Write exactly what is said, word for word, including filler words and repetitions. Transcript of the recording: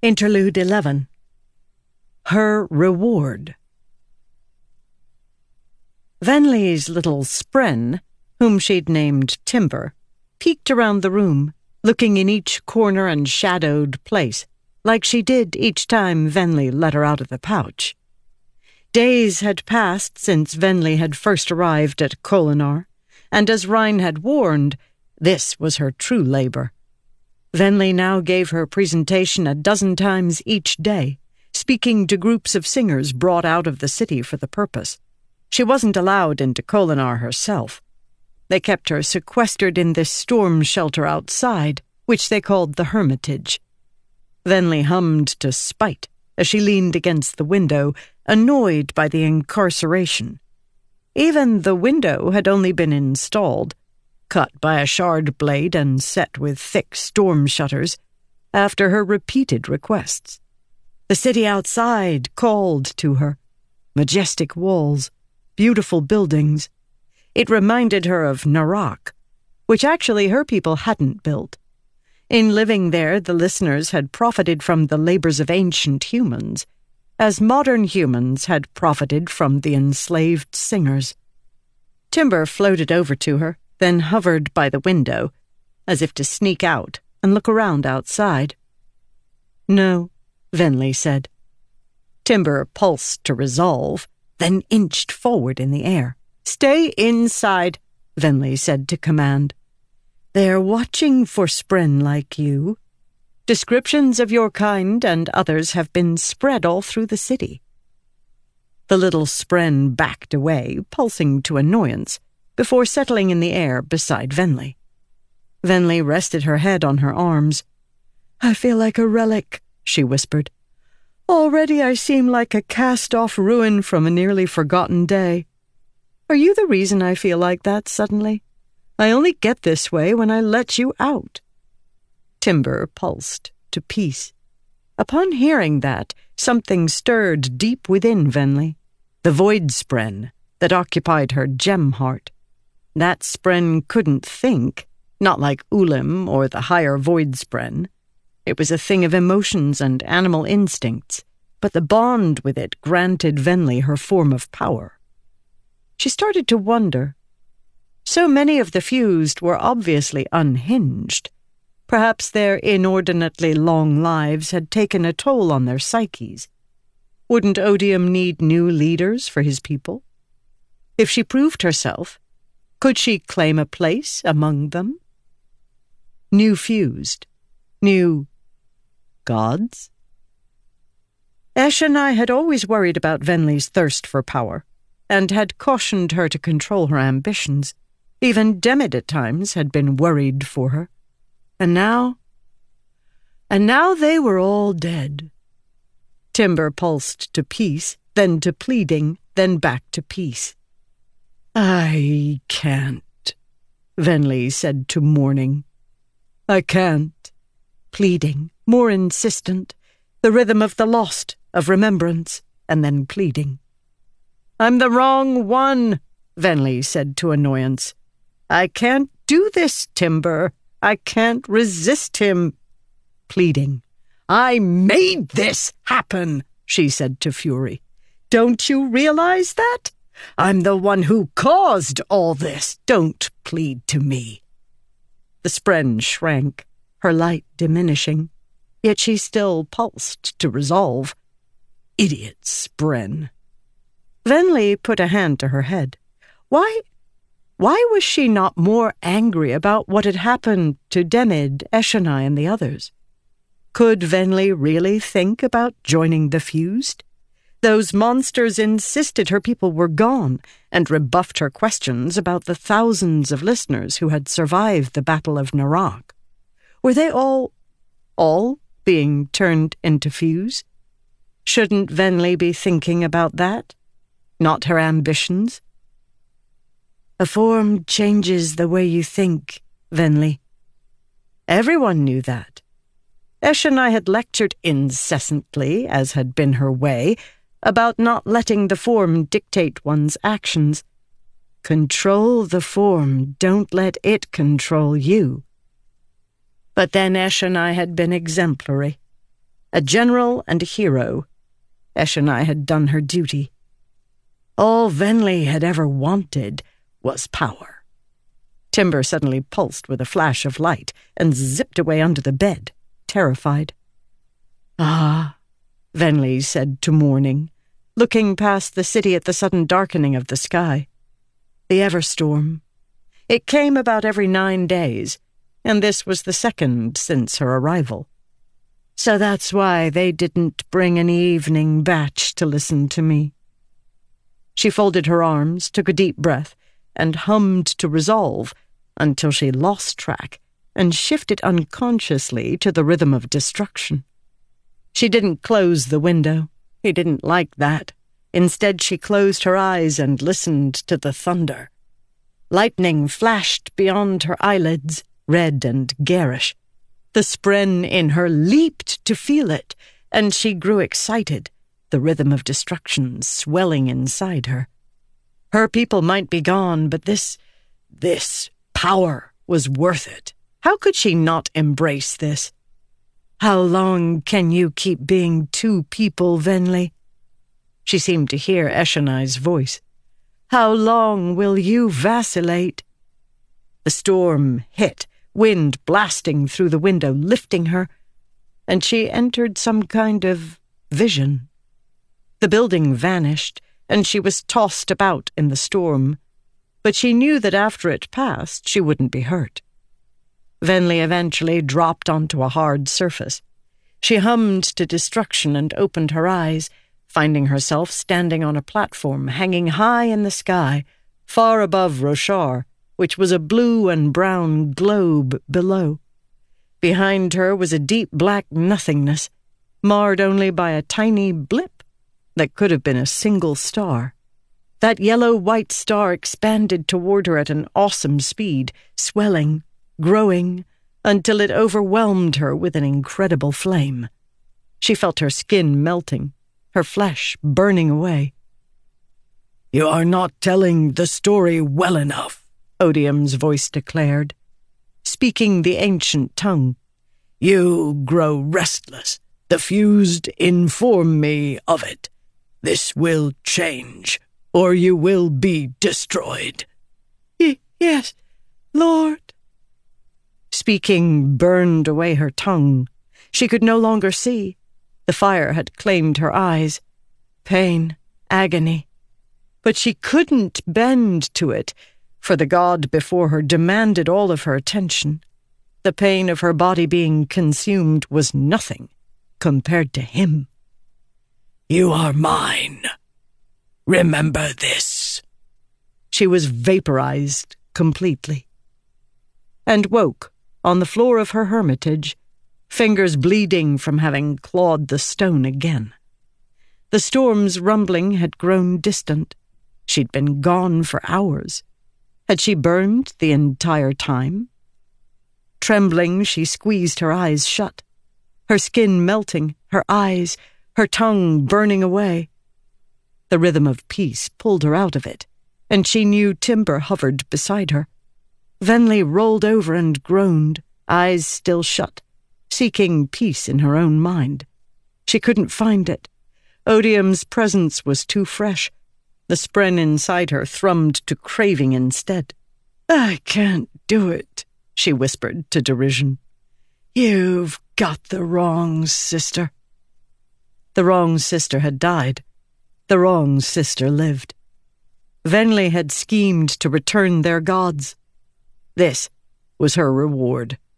Interlude eleven. Her Reward. Venli's little spren, whom she'd named Timber, peeked around the room, looking in each corner and shadowed place, like she did each time Venli let her out of the pouch. Days had passed since Venli had first arrived at Kholinar, and as Rhine had warned, this was her true labor. Venli now gave her presentation a dozen times each day, speaking to groups of singers brought out of the city for the purpose. She wasn't allowed into Kholinar herself. They kept her sequestered in this storm shelter outside, which they called the Hermitage. Venli hummed to spite as she leaned against the window, annoyed by the incarceration. Even the window had only been installed, cut by a shard blade and set with thick storm shutters, after her repeated requests. The city outside called to her. Majestic walls, beautiful buildings. It reminded her of Narak, which actually her people hadn't built. In living there, the listeners had profited from the labors of ancient humans, as modern humans had profited from the enslaved singers. Timber floated over to her, then hovered by the window, as if to sneak out and look around outside. "No," Venli said. Timber pulsed to resolve, then inched forward in the air. "Stay inside," Venli said to command. "They're watching for spren like you. Descriptions of your kind and others have been spread all through the city." The little spren backed away, pulsing to annoyance, before settling in the air beside Venli. Venli rested her head on her arms. "I feel like a relic," she whispered. "Already I seem like a cast-off ruin from a nearly forgotten day. Are you the reason I feel like that suddenly? I only get this way when I let you out." Timber pulsed to peace. Upon hearing that, something stirred deep within Venli, the void spren that occupied her gem heart. That spren couldn't think, not like Ulim or the higher void spren. It was a thing of emotions and animal instincts, but the bond with it granted Venli her form of power. She started to wonder. So many of the fused were obviously unhinged. Perhaps their inordinately long lives had taken a toll on their psyches. Wouldn't Odium need new leaders for his people? If she proved herself, could she claim a place among them? New fused, new gods? Eshonai had always worried about Venli's thirst for power, and had cautioned her to control her ambitions. Even Demid at times had been worried for her. And now... And now they were all dead. Timber pulsed to peace, then to pleading, then back to peace. "I can't," Venli said to mourning. "I can't." Pleading, more insistent, the rhythm of the lost, of remembrance, and then pleading. "I'm the wrong one," Venli said to annoyance. "I can't do this, Timber. I can't resist him." Pleading. "I made this happen," she said to fury. "Don't you realize that? I'm the one who caused all this. Don't plead to me." The spren shrank, her light diminishing, yet she still pulsed to resolve. Idiot spren. Venli put a hand to her head. Why, why was she not more angry about what had happened to Demid, Eshonai, and the others? Could Venli really think about joining the fused? Those monsters insisted her people were gone, and rebuffed her questions about the thousands of listeners who had survived the Battle of Narak. Were they all, all being turned into fuse? Shouldn't Venli be thinking about that? Not her ambitions? "A form changes the way you think, Venli." Everyone knew that. Eshonai had lectured incessantly, as had been her way, about not letting the form dictate one's actions. Control the form, don't let it control you. But then Eshonai had been exemplary. A general and a hero. Eshonai had done her duty. All Venli had ever wanted was power. Timber suddenly pulsed with a flash of light and zipped away under the bed, terrified. Ah, Venli said to morning, looking past the city at the sudden darkening of the sky. The Everstorm. It came about every nine days, and this was the second since her arrival. So that's why they didn't bring an evening batch to listen to me. She folded her arms, took a deep breath, and hummed to resolve until she lost track and shifted unconsciously to the rhythm of destruction. She didn't close the window. He didn't like that. Instead, she closed her eyes and listened to the thunder. Lightning flashed beyond her eyelids, red and garish. The spren in her leaped to feel it, and she grew excited, the rhythm of destruction swelling inside her. Her people might be gone, but this, this power was worth it. How could she not embrace this? How long can you keep being two people, Venli? She seemed to hear Eshonai's voice. How long will you vacillate? The storm hit, wind blasting through the window, lifting her, and she entered some kind of vision. The building vanished, and she was tossed about in the storm, but she knew that after it passed, she wouldn't be hurt. Venli eventually dropped onto a hard surface. She hummed to destruction and opened her eyes, finding herself standing on a platform hanging high in the sky, far above Roshar, which was a blue and brown globe below. Behind her was a deep black nothingness, marred only by a tiny blip that could have been a single star. That yellow-white star expanded toward her at an awesome speed, swelling, growing, until it overwhelmed her with an incredible flame. She felt her skin melting, her flesh burning away. "You are not telling the story well enough," Odium's voice declared, speaking the ancient tongue. "You grow restless. The fused inform me of it. This will change, or you will be destroyed." Y- yes, Lord." Speaking burned away her tongue. She could no longer see. The fire had claimed her eyes. Pain, agony. But she couldn't bend to it, for the god before her demanded all of her attention. The pain of her body being consumed was nothing compared to him. "You are mine. Remember this." She was vaporized completely, and woke on the floor of her hermitage, fingers bleeding from having clawed the stone again. The storm's rumbling had grown distant. She'd been gone for hours. Had she burned the entire time? Trembling, she squeezed her eyes shut, her skin melting, her eyes, her tongue burning away. The rhythm of peace pulled her out of it, and she knew Timber hovered beside her. Venli rolled over and groaned, eyes still shut, seeking peace in her own mind. She couldn't find it. Odium's presence was too fresh. The spren inside her thrummed to craving instead. "I can't do it," she whispered to derision. "You've got the wrong sister." The wrong sister had died. The wrong sister lived. Venli had schemed to return their gods. This was her reward.